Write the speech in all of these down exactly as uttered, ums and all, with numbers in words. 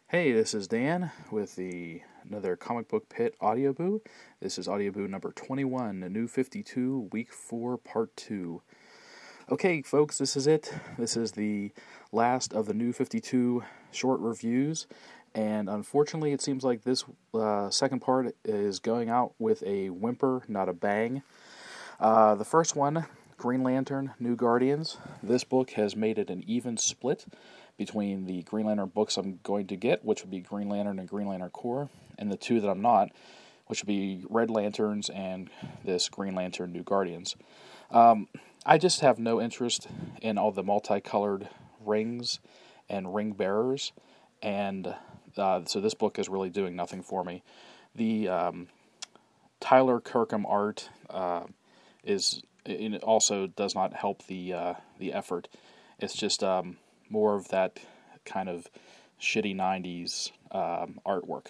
Hey, this is Dan with the another Comic Book Pit Audio Boo. This is Audio Boo number twenty-one, New fifty-two, Week four, Part two. Okay, folks, this is it. This is the last of the New fifty-two short reviews, and unfortunately it seems like this uh, second part is going out with a whimper, not a bang. Uh, the first one, Green Lantern, New Guardians. This book has made it an even split between the Green Lantern books I'm going to get, which would be Green Lantern and Green Lantern Corps, and the two that I'm not, which would be Red Lanterns and this Green Lantern New Guardians. Um, I just have no interest in all the multicolored rings and ring bearers, and uh, so this book is really doing nothing for me. The um, Tyler Kirkham art uh, is it also does not help the uh, the effort. It's just um, more of that kind of shitty nineties um, artwork.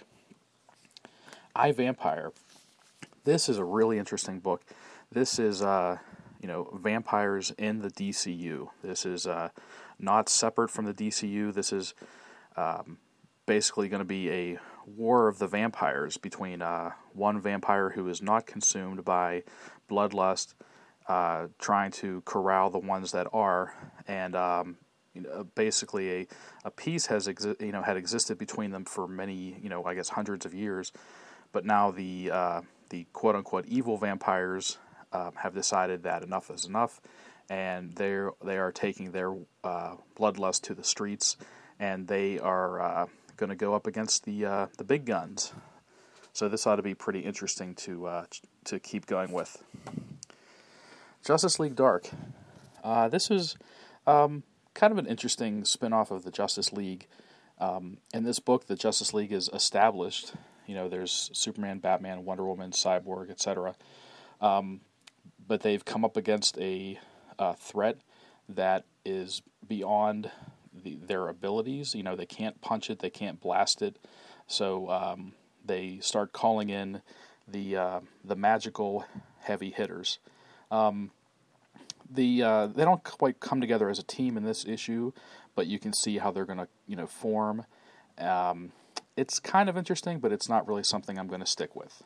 I, Vampire. This is a really interesting book. This is, uh, you know, vampires in the D C U. This is uh, not separate from the D C U. This is um, basically going to be a war of the vampires between uh, one vampire who is not consumed by bloodlust, uh, trying to corral the ones that are, and um, you know, basically a, a peace has exi- you know had existed between them for many, you know I guess hundreds of years, but now the uh, the quote unquote evil vampires um, have decided that enough is enough, and they they are taking their uh, bloodlust to the streets, and they are uh, going to go up against the uh, the big guns. So this ought to be pretty interesting to uh, to keep going with. Justice League Dark. Uh, this was um, kind of an interesting spin-off of the Justice League. Um, in this book, the Justice League is established. You know, there's Superman, Batman, Wonder Woman, Cyborg, et cetera. Um, but they've come up against a, a threat that is beyond the, their abilities. You know, they can't punch it, they can't blast it. So um, they start calling in the uh, the magical heavy hitters. Um, the uh, they don't quite come together as a team in this issue, but you can see how they're going to you know form. Um, it's kind of interesting, but it's not really something I'm going to stick with.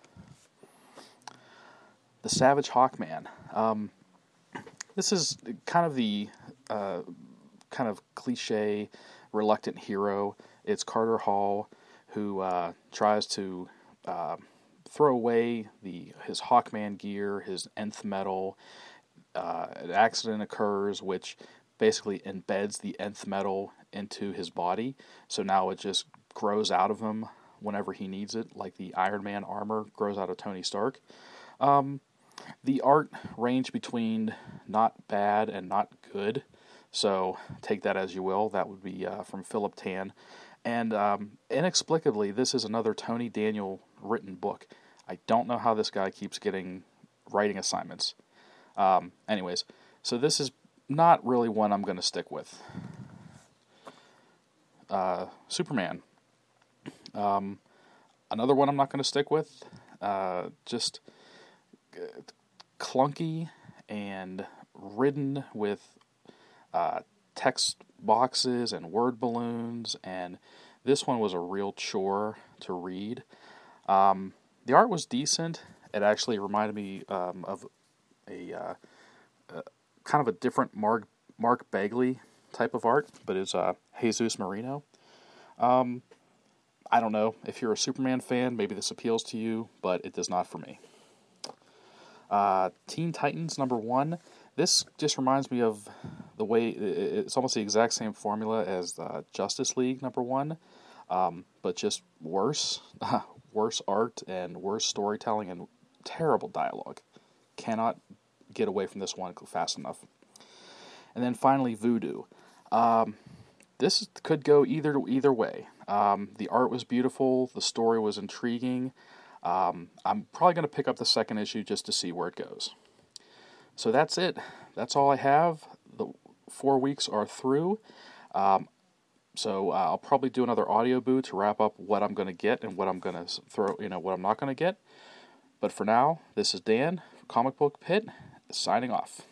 The Savage Hawkman. Um, this is kind of the uh, kind of cliche reluctant hero. It's Carter Hall who uh, tries to uh, throw away the his Hawkman gear, his nth metal. Uh, an accident occurs which basically embeds the nth metal into his body, so now it just grows out of him whenever he needs it, like the Iron Man armor grows out of Tony Stark. Um, the art range between not bad and not good, so take that as you will. That would be uh, from Philip Tan. And um, inexplicably, this is another Tony Daniel written book. I don't know how this guy keeps getting writing assignments. Um, anyways, so this is not really one I'm going to stick with. Uh, Superman. Um, another one I'm not going to stick with. Uh, just clunky and ridden with uh, text boxes and word balloons, and this one was a real chore to read. Um, the art was decent. It actually reminded me um, of a uh, uh, kind of a different Mark Mark Bagley type of art, but it's uh, Jesus Marino. Um, I don't know if you're a Superman fan, maybe this appeals to you, but it does not for me. Uh, Teen Titans number one. This just reminds me of the way it's almost the exact same formula as uh, Justice League number one, um, but just worse, worse art and worse storytelling and terrible dialogue. Cannot get away from this one fast enough. And then finally, Voodoo. Um, this could go either either way. Um, the art was beautiful. The story was intriguing. Um, I'm probably going to pick up the second issue just to see where it goes. So that's it. That's all I have. The four weeks are through. Um, so uh, I'll probably do another audio boo to wrap up what I'm going to get and what I'm going to throw, you know, what I'm not going to get. But for now, this is Dan, Comic Book Pit, signing off.